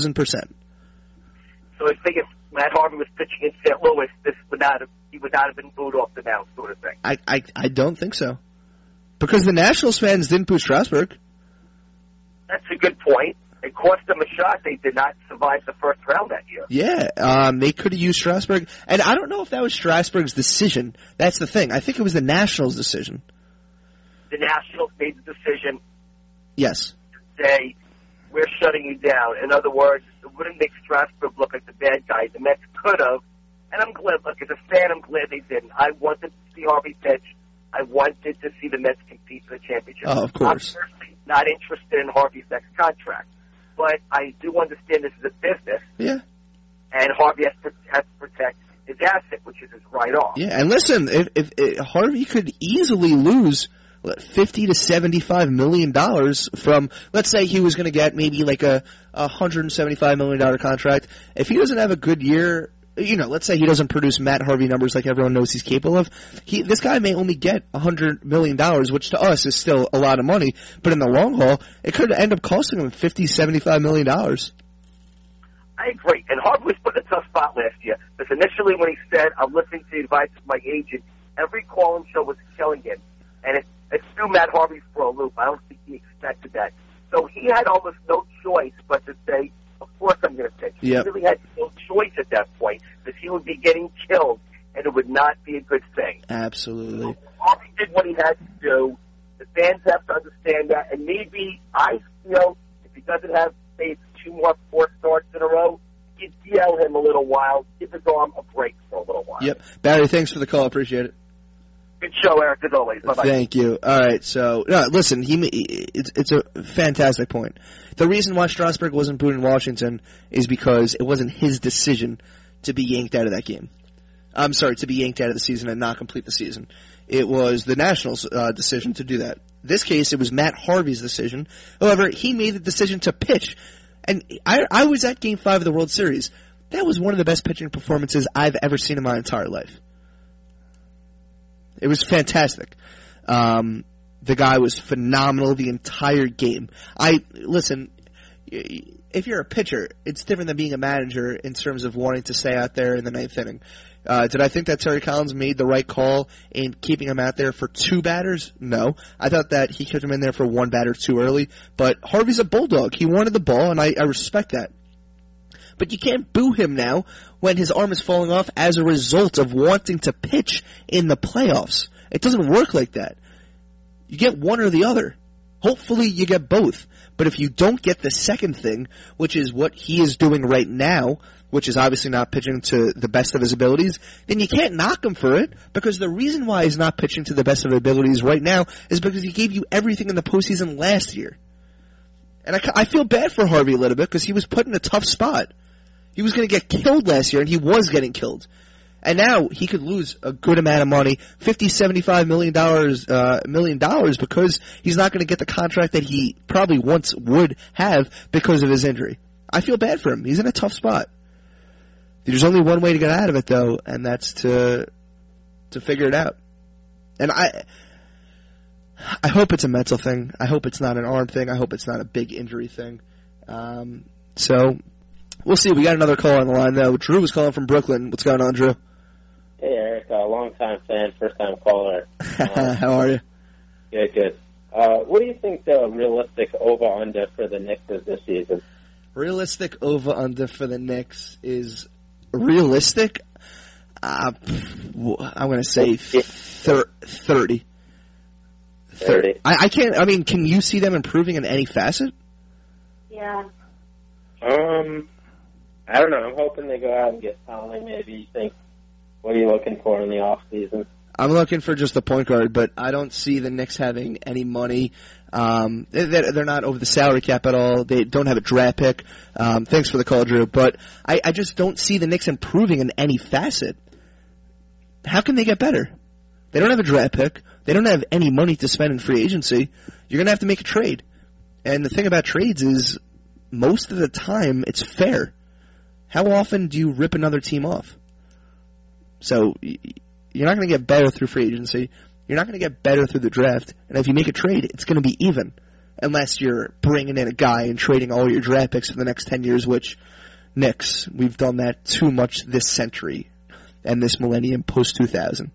S14: So I think if Matt Harvey was pitching in St. Louis, he would not have been booed off the mound, sort of thing.
S3: I don't think so. Because the Nationals fans didn't boo Strasburg.
S14: That's a good point. It cost them a shot. They did not survive the first round that year.
S3: Yeah, they could have used Strasburg. And I don't know if that was Strasburg's decision. That's the thing. I think it was the Nationals' decision.
S14: The Nationals made the decision.
S3: Yes.
S14: To say, we're shutting you down. In other words, it wouldn't make Strasburg look like the bad guy. The Mets could have. And I'm glad, look, as a fan, I'm glad they didn't. I wanted to see Harvey pitch. I wanted to see the Mets compete for the championship.
S3: Oh, of course.
S14: I'm personally not interested in Harvey's next contract. But I do understand this is a business.
S3: Yeah.
S14: And Harvey has to protect his asset, which is his right arm.
S3: Yeah, and listen, if Harvey could easily lose $50 to $75 million from, let's say he was going to get maybe like a $175 million contract. If he doesn't have a good year, let's say he doesn't produce Matt Harvey numbers like everyone knows he's capable of, this guy may only get $100 million, which to us is still a lot of money, but in the long haul, it could end up costing him $50, $75 million.
S14: I agree. And Harvey was put in a tough spot last year. Because initially when he said, I'm listening to the advice of my agent, every call-in show was killing him. And it threw Matt Harvey for a loop. I don't think he expected that. So he had almost no choice but to say, of course I'm going to pitch.
S3: Yep.
S14: He really had no choice at that point because he would be getting killed, and it would not be a good thing.
S3: Absolutely.
S14: So Harvey did what he had to do. The fans have to understand that. And maybe I feel if he doesn't have, say, 2 more 4 starts in a row, you'd yell him a little while, give his arm a break for a little while.
S3: Yep. Barry, thanks for the call. Appreciate it.
S14: Good show, Eric, as always. Bye-bye.
S3: Thank you. All right, so listen, it's a fantastic point. The reason why Strasburg wasn't booed in Washington is because it wasn't his decision to be yanked out of that game. I'm sorry, to be yanked out of the season and not complete the season. It was the Nationals' decision to do that. This case, it was Matt Harvey's decision. However, he made the decision to pitch. And I was at Game 5 of the World Series. That was one of the best pitching performances I've ever seen in my entire life. It was fantastic. The guy was phenomenal the entire game. Listen, if you're a pitcher, it's different than being a manager in terms of wanting to stay out there in the ninth inning. Did I think that Terry Collins made the right call in keeping him out there for 2 batters? No. I thought that he kept him in there for 1 batter too early. But Harvey's a bulldog. He wanted the ball, and I respect that. But you can't boo him now when his arm is falling off as a result of wanting to pitch in the playoffs. It doesn't work like that. You get one or the other. Hopefully you get both. But if you don't get the second thing, which is what he is doing right now, which is obviously not pitching to the best of his abilities, then you can't knock him for it, because the reason why he's not pitching to the best of his abilities right now is because he gave you everything in the postseason last year. And I feel bad for Harvey a little bit, because he was put in a tough spot. He was going to get killed last year, and he was getting killed. And now he could lose a good amount of money, $50, $75 million, because he's not going to get the contract that he probably once would have because of his injury. I feel bad for him. He's in a tough spot. There's only one way to get out of it, though, and that's to figure it out. And I hope it's a mental thing. I hope it's not an arm thing. I hope it's not a big injury thing. So we'll see. We got another call on the line, though. Drew was calling from Brooklyn. What's going on, Drew?
S15: Hey, Eric. Long-time fan, first-time caller.
S3: How are you?
S15: Good. What do you think the realistic over-under for the Knicks is this season?
S3: Realistic over-under for the Knicks is realistic? I'm going to say 30.
S15: 30.
S3: I can't. I mean, can you see them improving in any facet?
S15: Yeah. I don't know. I'm hoping they go out and get Tomley. Maybe you think. What are you looking for in the off season?
S3: I'm looking for just a point guard, but I don't see the Knicks having any money. They're not over the salary cap at all. They don't have a draft pick. Thanks for the call, Drew. But I just don't see the Knicks improving in any facet. How can they get better? They don't have a draft pick. They don't have any money to spend in free agency. You're going to have to make a trade. And the thing about trades is most of the time it's fair. How often do you rip another team off? So you're not going to get better through free agency. You're not going to get better through the draft. And if you make a trade, it's going to be even. Unless you're bringing in a guy and trading all your draft picks for the next 10 years, which, Knicks, we've done that too much this century and this millennium post-2000.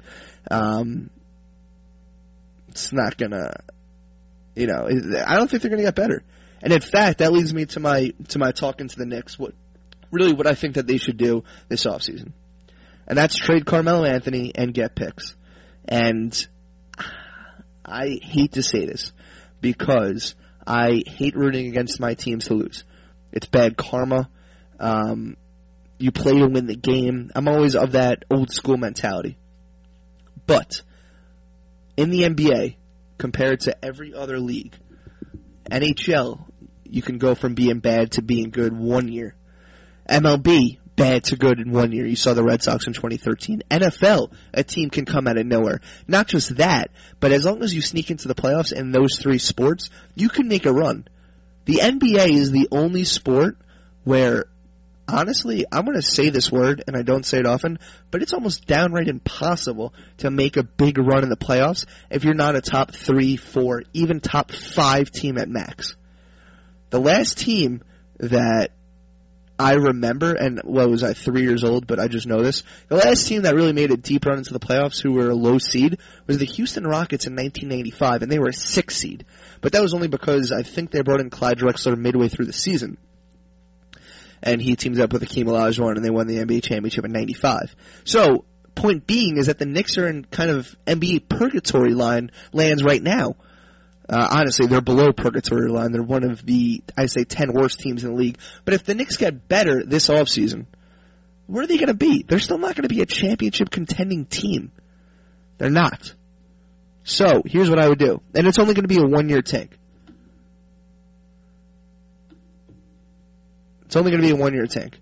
S3: It's not going to, I don't think they're going to get better. And in fact, that leads me to my talking to the Knicks, what I think that they should do this offseason. And that's trade Carmelo Anthony and get picks. And I hate to say this because I hate rooting against my teams to lose. It's bad karma. You play to win the game. I'm always of that old school mentality. But in the NBA, compared to every other league, NHL, you can go from being bad to being good 1 year. MLB, bad to good in 1 year. You saw the Red Sox in 2013. NFL, a team can come out of nowhere. Not just that, but as long as you sneak into the playoffs in those three sports, you can make a run. The NBA is the only sport where, honestly, I'm going to say this word, and I don't say it often, but it's almost downright impossible to make a big run in the playoffs if you're not a top 3, 4, even top 5 team at max. The last team that I remember, and was I 3 years old, but I just know this. The last team that really made a deep run into the playoffs who were a low seed was the Houston Rockets in 1995, and they were a 6 seed. But that was only because I think they brought in Clyde Drexler midway through the season. And he teamed up with Hakeem Olajuwon, and they won the NBA championship in 95. So, point being is that the Knicks are in kind of NBA purgatory lands right now. Honestly, they're below purgatory line. They're one of the, I'd say, 10 worst teams in the league. But if the Knicks get better this offseason, where are they going to be? They're still not going to be a championship contending team. They're not. So, here's what I would do. And it's only going to be a 1-year tank. It's only going to be a 1-year tank.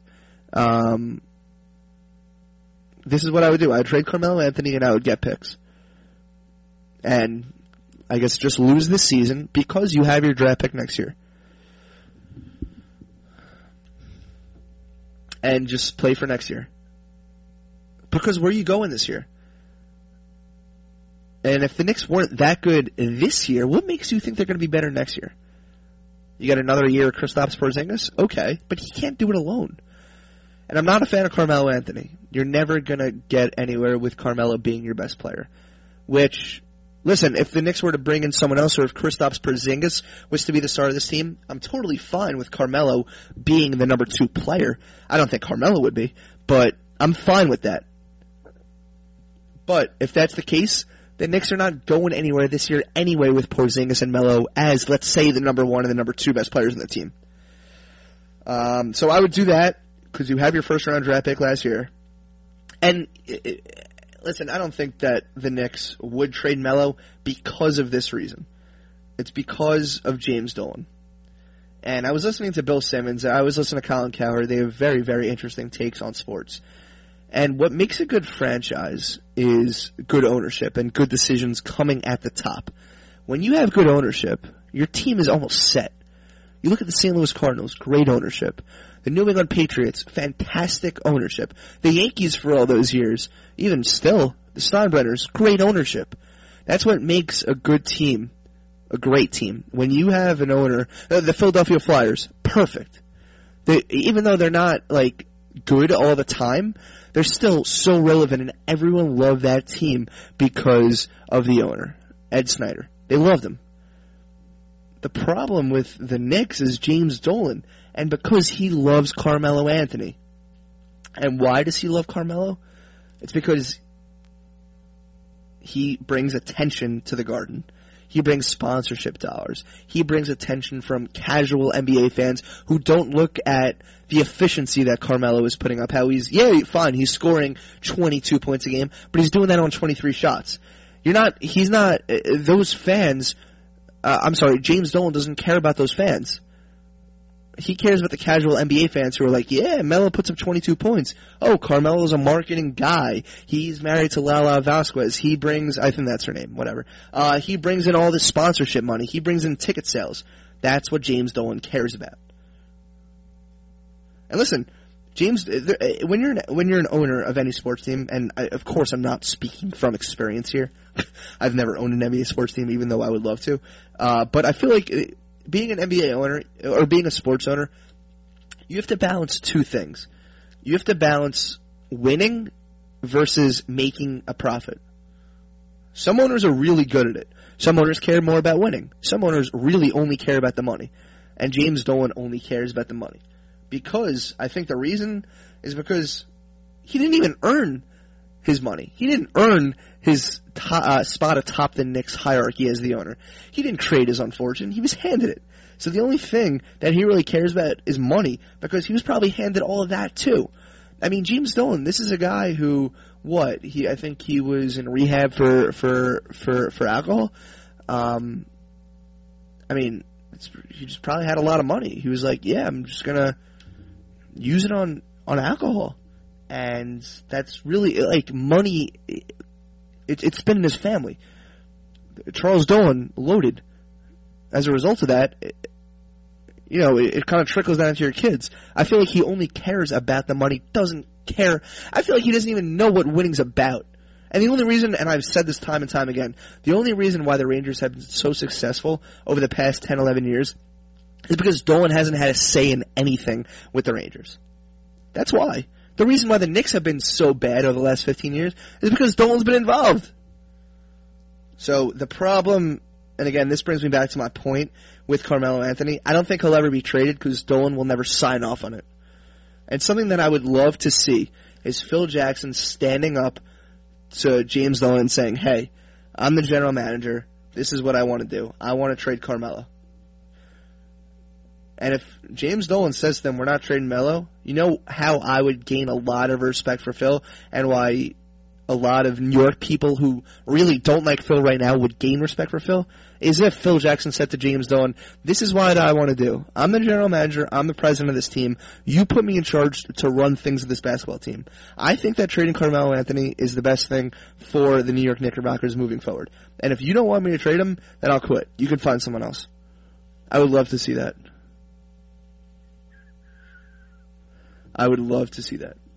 S3: This is what I would do. I would trade Carmelo Anthony and I would get picks. And I guess just lose this season because you have your draft pick next year. And just play for next year. Because where are you going this year? And if the Knicks weren't that good this year, what makes you think they're going to be better next year? You got another year of Kristaps Porzingis? Okay, but he can't do it alone. And I'm not a fan of Carmelo Anthony. You're never going to get anywhere with Carmelo being your best player. Which Listen, if the Knicks were to bring in someone else, or if Kristaps Porzingis was to be the star of this team, I'm totally fine with Carmelo being the number 2 player. I don't think Carmelo would be, but I'm fine with that. But if that's the case, the Knicks are not going anywhere this year anyway with Porzingis and Melo as, let's say, the number 1 and the number 2 best players in the team. So I would do that because you have your first-round draft pick last year. And listen, I don't think that the Knicks would trade Melo because of this reason. It's because of James Dolan. And I was listening to Bill Simmons. I was listening to Colin Cowherd. They have very, very interesting takes on sports. And what makes a good franchise is good ownership and good decisions coming at the top. When you have good ownership, your team is almost set. You look at the St. Louis Cardinals, great ownership. The New England Patriots, fantastic ownership. The Yankees for all those years, even still, the Steinbrenners, great ownership. That's what makes a good team a great team. When you have an owner, the Philadelphia Flyers, perfect. Even though they're not like good all the time, they're still so relevant, and everyone loved that team because of the owner, Ed Snyder. They loved him. The problem with the Knicks is James Dolan, and because he loves Carmelo Anthony. And why does he love Carmelo? It's because he brings attention to the Garden. He brings sponsorship dollars. He brings attention from casual NBA fans who don't look at the efficiency that Carmelo is putting up. How he's scoring 22 points a game, but he's doing that on 23 shots. Those fans, James Dolan doesn't care about those fans. He cares about the casual NBA fans who are like, yeah, Melo puts up 22 points. Oh, Carmelo's a marketing guy. He's married to Lala Vasquez. He brings, I think that's her name, whatever. He brings in all this sponsorship money. He brings in ticket sales. That's what James Dolan cares about. And listen, when you're an owner of any sports team, and of course I'm not speaking from experience here. I've never owned an NBA sports team, even though I would love to. But I feel like being an NBA owner or being a sports owner, you have to balance two things. You have to balance winning versus making a profit. Some owners are really good at it. Some owners care more about winning. Some owners really only care about the money. And James Dolan only cares about the money. Because I think the reason is because he didn't even earn his money. He didn't earn his spot atop the Knicks hierarchy as the owner. He didn't trade his own fortune. He was handed it. So the only thing that he really cares about is money, because he was probably handed all of that too. I mean, James Dolan, this is a guy who, I think he was in rehab for alcohol. He just probably had a lot of money. He was like, yeah, I'm just gonna use it on alcohol. And that's really, like, money, it's been in his family. Charles Dolan loaded. As a result of that, it kind of trickles down to your kids. I feel like he only cares about the money, doesn't care. I feel like he doesn't even know what winning's about. And the only reason, and I've said this time and time again, the only reason why the Rangers have been so successful over the past 10, 11 years is because Dolan hasn't had a say in anything with the Rangers. That's why. The reason why the Knicks have been so bad over the last 15 years is because Dolan's been involved. So the problem, and again, this brings me back to my point with Carmelo Anthony, I don't think he'll ever be traded because Dolan will never sign off on it. And something that I would love to see is Phil Jackson standing up to James Dolan and saying, hey, I'm the general manager. This is what I want to do. I want to trade Carmelo. And if James Dolan says to them, we're not trading Melo, you know how I would gain a lot of respect for Phil, and why a lot of New York people who really don't like Phil right now would gain respect for Phil, is if Phil Jackson said to James Dolan, this is what I want to do. I'm the general manager. I'm the president of this team. You put me in charge to run things of this basketball team. I think that trading Carmelo Anthony is the best thing for the New York Knickerbockers moving forward. And if you don't want me to trade him, then I'll quit. You can find someone else. I would love to see that. I would love to see that.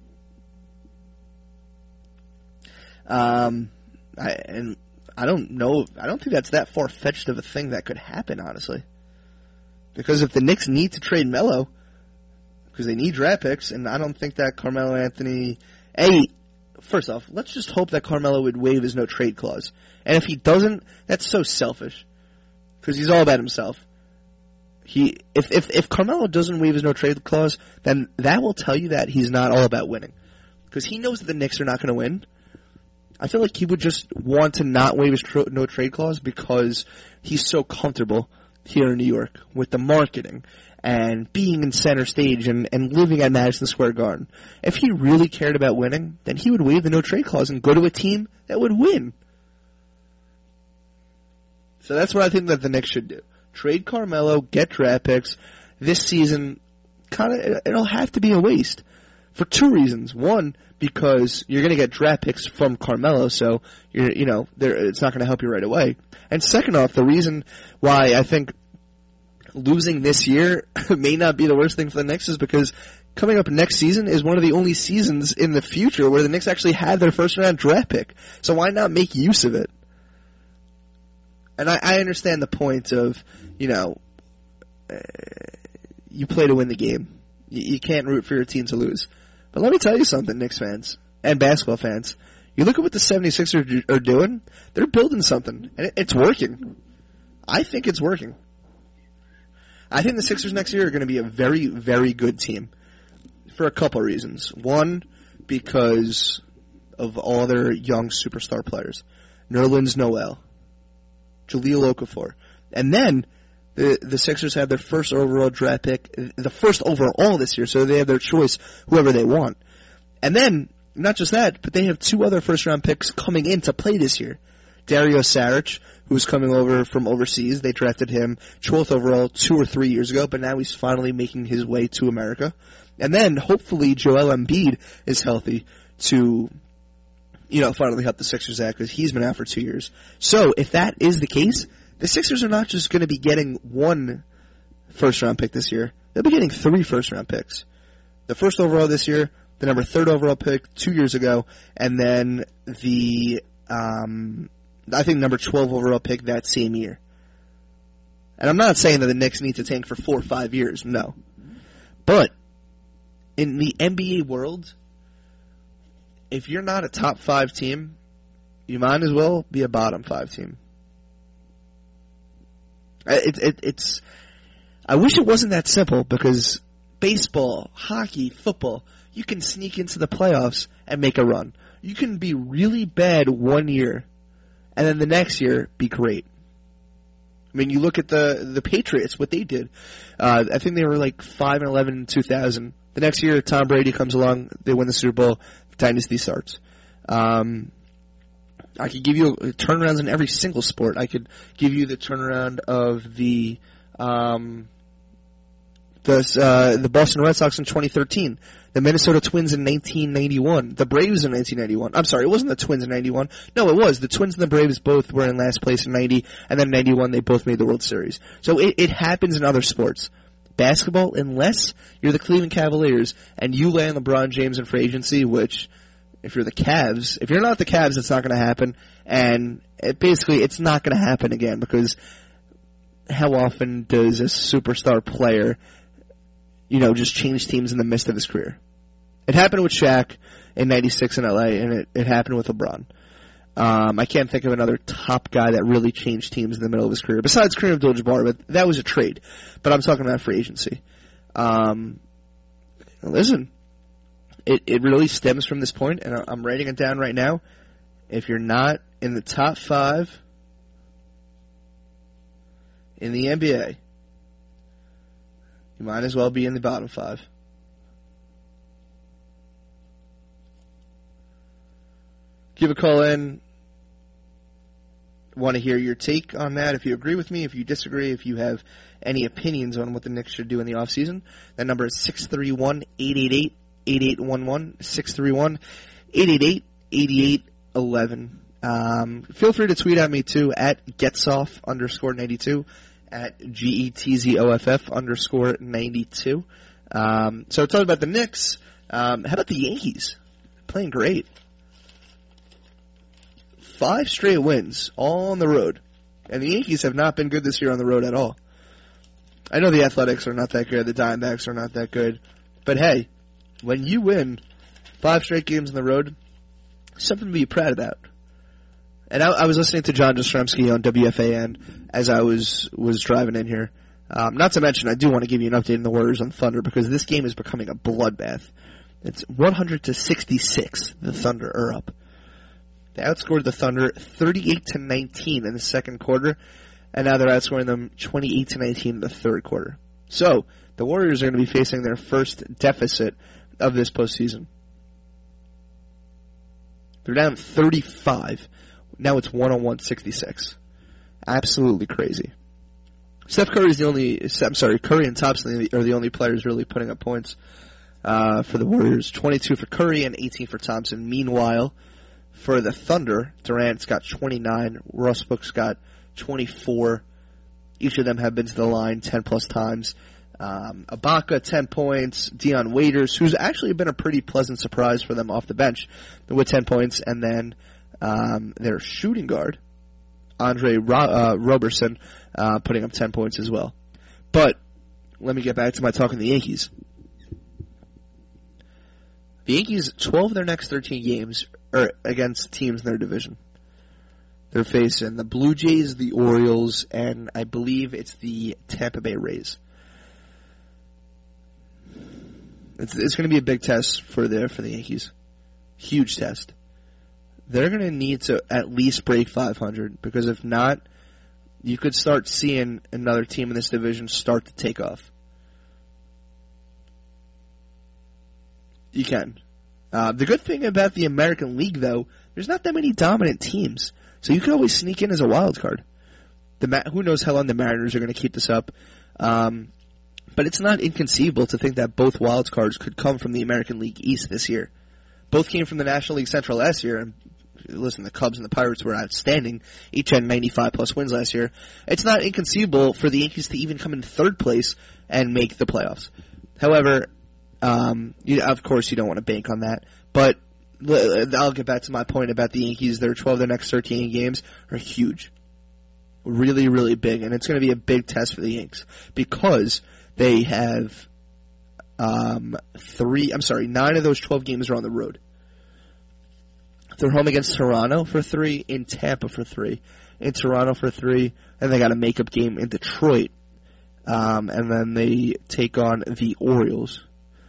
S3: I don't know. I don't think that's that far-fetched of a thing that could happen, honestly. Because if the Knicks need to trade Melo, because they need draft picks, and I don't think that Carmelo Anthony, first off, let's just hope that Carmelo would waive his no-trade clause. And if he doesn't, that's so selfish. Because he's all about himself. If Carmelo doesn't waive his no-trade clause, then that will tell you that he's not all about winning. Because he knows that the Knicks are not going to win. I feel like he would just want to not waive his no-trade clause because he's so comfortable here in New York with the marketing and being in center stage and living at Madison Square Garden. If he really cared about winning, then he would waive the no-trade clause and go to a team that would win. So that's what I think that the Knicks should do. Trade Carmelo, get draft picks. This season, it'll have to be a waste for two reasons. One, because you're going to get draft picks from Carmelo, so it's not going to help you right away. And second off, the reason why I think losing this year may not be the worst thing for the Knicks is because coming up next season is one of the only seasons in the future where the Knicks actually had their first-round draft pick. So why not make use of it? And I understand the point of, you play to win the game. You can't root for your team to lose. But let me tell you something, Knicks fans and basketball fans. You look at what the 76ers are doing. They're building something, and it's working. I think it's working. I think the Sixers next year are going to be a very, very good team for a couple of reasons. One, because of all their young superstar players. Nerlens Noel. Jahlil Okafor. And then the Sixers have their first overall draft pick, the first overall this year, so they have their choice, whoever they want. And then, not just that, but they have two other first-round picks coming in to play this year. Dario Saric, who's coming over from overseas. They drafted him 12th overall 2 or 3 years ago, but now he's finally making his way to America. And then, hopefully, Joel Embiid is healthy to finally help the Sixers out because he's been out for 2 years. So, if that is the case, the Sixers are not just going to be getting one first-round pick this year. They'll be getting 3 first-round picks. The first overall this year, the number 3rd overall pick 2 years ago, and then the, number 12 overall pick that same year. And I'm not saying that the Knicks need to tank for 4 or 5 years, no. But, in the NBA world, if you're not a top 5 team, you might as well be a bottom 5 team. I wish it wasn't that simple because baseball, hockey, football, you can sneak into the playoffs and make a run. You can be really bad 1 year and then the next year be great. I mean, you look at the Patriots, what they did. I think they were like 5-11 in 2000. The next year, Tom Brady comes along, they win the Super Bowl, the dynasty starts. I could give you turnarounds in every single sport. I could give you the turnaround of the Boston Red Sox in 2013, the Minnesota Twins in 1991, the Braves in 1991. I'm sorry, it wasn't the Twins in 91. No, it was. The Twins and the Braves both were in last place in 90, and then in 91 they both made the World Series. So it happens in other sports. Basketball, unless you're the Cleveland Cavaliers and you land LeBron James in free agency, which if you're the Cavs, if you're not the Cavs, it's not going to happen. And it's not going to happen again because how often does a superstar player, just change teams in the midst of his career? It happened with Shaq in '96 in LA, and it happened with LeBron. I can't think of another top guy that really changed teams in the middle of his career, besides Kareem Abdul-Jabbar, but that was a trade. But I'm talking about free agency. Listen, it really stems from this point, and I'm writing it down right now. If you're not in the top 5 in the NBA, you might as well be in the bottom 5. Give a call in. Want to hear your take on that. If you agree with me, if you disagree, if you have any opinions on what the Knicks should do in the offseason, that number is 631-888-8811, 631-888-8811. Feel free to tweet at me too at Getzoff_92, at GETZOFF_92. So talking about the Knicks, how about the Yankees? Playing great. 5 straight wins, all on the road. And the Yankees have not been good this year on the road at all. I know the Athletics are not that good, the Diamondbacks are not that good. But hey, when you win 5 straight games on the road, something to be proud about. And I was listening to John Jastrzemski on WFAN as I was driving in here. Not to mention, I do want to give you an update on the Warriors on Thunder because this game is becoming a bloodbath. It's 100-66. The Thunder are up. They outscored the Thunder 38-19 in the second quarter, and now they're outscoring them 28-19 in the third quarter. So the Warriors are going to be facing their first deficit of this postseason. They're down 35. Now it's 101-66. Absolutely crazy. Curry and Thompson are the only players really putting up points for the Warriors. 22 for Curry and 18 for Thompson. Meanwhile, for the Thunder, Durant's got 29. Westbrook's got 24. Each of them have been to the line 10-plus times. Ibaka, 10 points. Dion Waiters, who's actually been a pretty pleasant surprise for them off the bench, with 10 points. And then their shooting guard, Andre Roberson, putting up 10 points as well. But let me get back to my talk on the Yankees. The Yankees, 12 of their next 13 games are against teams in their division. They're facing the Blue Jays, the Orioles, and I believe it's the Tampa Bay Rays. It's going to be a big test for the Yankees. Huge test. They're going to need to at least break 500 because if not, you could start seeing another team in this division start to take off. You can. The good thing about the American League, though, there's not that many dominant teams. So you can always sneak in as a wild card. Who knows how long the Mariners are going to keep this up. But it's not inconceivable to think that both wild cards could come from the American League East this year. Both came from the National League Central last year. And listen, the Cubs and the Pirates were outstanding. Each had 95-plus wins last year. It's not inconceivable for the Yankees to even come in third place and make the playoffs. However, of course you don't want to bank on that. But I'll get back to my point about the Yankees. Their 12 of their next 13 games are huge. Really, really big. And it's going to be a big test for the Yanks because they have 9 of those 12 games are on the road. They're home against Toronto for 3, in Tampa for 3, in Toronto for 3, and they got a makeup game in Detroit. And then they take on the Orioles.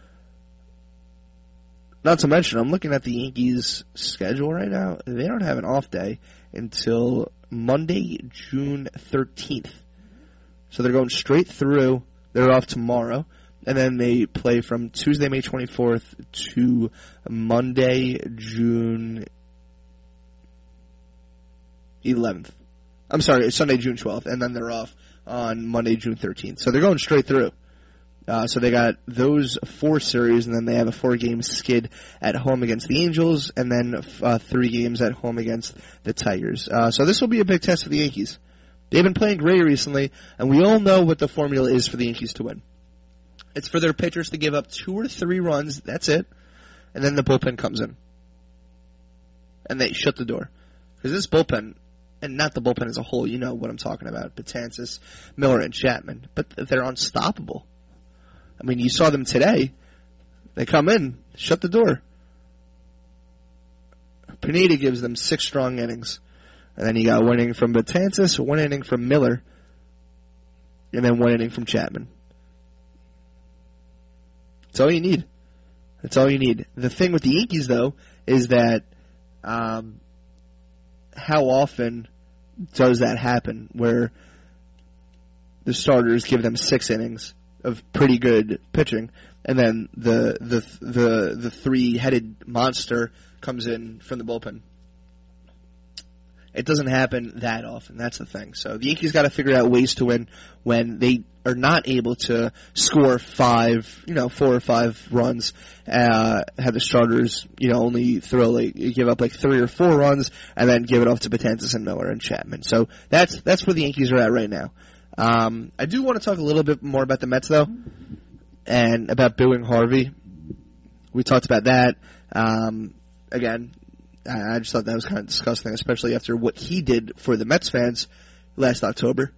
S3: Not to mention, I'm looking at the Yankees' schedule right now. They don't have an off day until Monday, June 13th. So they're going straight through. They're off tomorrow. And then they play from Tuesday, May 24th to Monday, June 11th. I'm sorry, it's Sunday, June 12th. And then they're off on Monday, June 13th. So they're going straight through. So they got those 4 series, and then they have a 4-game skid at home against the Angels, and then 3 games at home against the Tigers. So this will be a big test for the Yankees. They've been playing great recently, and we all know what the formula is for the Yankees to win. It's for their pitchers to give up 2 or 3 runs, that's it, and then the bullpen comes in. And they shut the door. Because this bullpen, and not the bullpen as a whole, you know what I'm talking about, Betances, Miller, and Chapman, but they're unstoppable. I mean, you saw them today. They come in, shut the door. Pineda gives them 6 strong innings. And then you got 1 inning from Betances, 1 inning from Miller, and then 1 inning from Chapman. That's all you need. That's all you need. The thing with the Yankees, though, is that how often does that happen where the starters give them 6 innings of pretty good pitching, and then the 3-headed monster comes in from the bullpen? It doesn't happen that often. That's the thing. So the Yankees got to figure out ways to win when they are not able to score 4 or 5 runs. Have the starters, only give up 3 or 4 runs, and then give it off to Betances and Miller and Chapman. So that's where the Yankees are at right now. I do want to talk a little bit more about the Mets, though, and about booing Harvey. We talked about that. Again, I just thought that was kind of disgusting, especially after what he did for the Mets fans last October.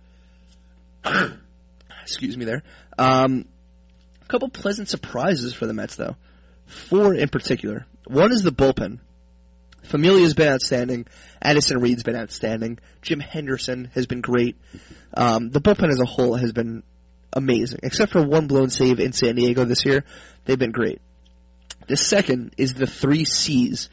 S3: Excuse me there. A couple pleasant surprises for the Mets, though. 4 in particular. One is the bullpen. Familia's been outstanding. Addison Reed's been outstanding. Jim Henderson has been great. The bullpen as a whole has been amazing. Except for one blown save in San Diego this year, they've been great. The second is the 3 C's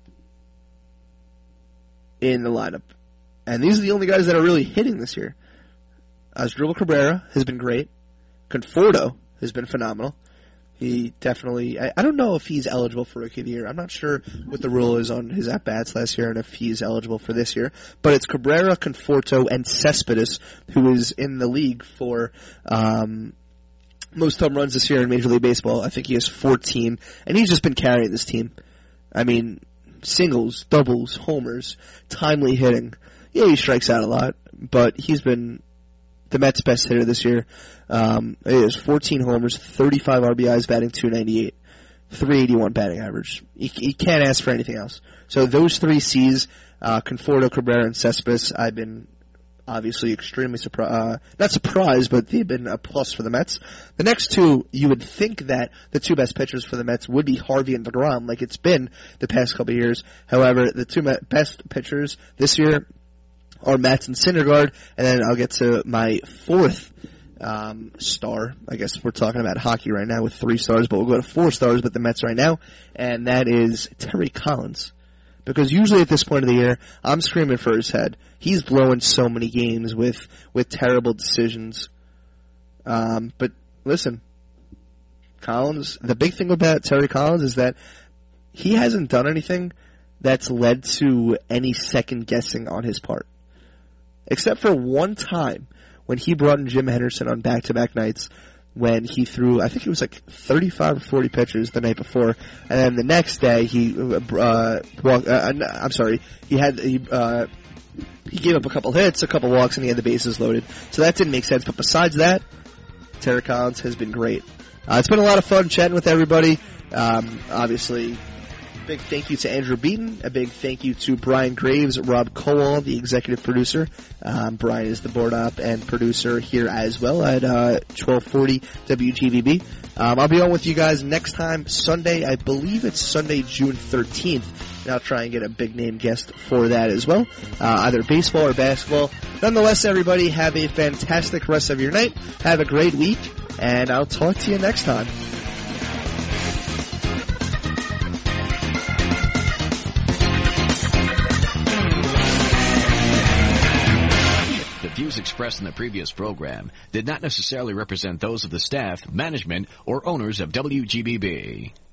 S3: in the lineup. And these are the only guys that are really hitting this year. Asdrubal Cabrera has been great. Conforto has been phenomenal. He definitely, I don't know if he's eligible for Rookie of the Year. I'm not sure what the rule is on his at-bats last year and if he's eligible for this year. But it's Cabrera, Conforto, and Cespedes who is in the league for most home runs this year in Major League Baseball. I think he has 14, and he's just been carrying this team. I mean, singles, doubles, homers, timely hitting. Yeah, he strikes out a lot, but he's been the Mets' best hitter this year. He has 14 homers, 35 RBIs, batting .298, 381 batting average. He can't ask for anything else. So those 3 C's, Conforto, Cabrera, and Cespedes, I've been obviously extremely surprised. Not surprised, but they've been a plus for the Mets. The next 2, you would think that the 2 best pitchers for the Mets would be Harvey and DeGrom, like it's been the past couple of years. However, the 2 best pitchers this year are Matz and Syndergaard, and then I'll get to my 4th star. I guess we're talking about hockey right now with 3 stars, but we'll go to 4 stars with the Mets right now, and that is Terry Collins. Because usually at this point of the year, I'm screaming for his head. He's blowing so many games with terrible decisions. But listen, Collins, the big thing about Terry Collins is that he hasn't done anything that's led to any second guessing on his part. Except for one time when he brought in Jim Henderson on back-to-back nights when he threw, I think it was like 35 or 40 pitches the night before, and then the next day he he gave up a couple hits, a couple walks, and he had the bases loaded. So that didn't make sense. But besides that, Terry Collins has been great. It's been a lot of fun chatting with everybody. Obviously, big thank you to Andrew Beaton. A big thank you to Brian Graves, Rob Cowell, the executive producer. Brian is the board op and producer here as well at 1240 WGBB. I'll be on with you guys next time, Sunday. I believe it's Sunday, June 13th. And I'll try and get a big name guest for that as well, either baseball or basketball. Nonetheless, everybody, have a fantastic rest of your night. Have a great week, and I'll talk to you next time.
S1: The views expressed in the previous program did not necessarily represent those of the staff, management, or owners of WGBB.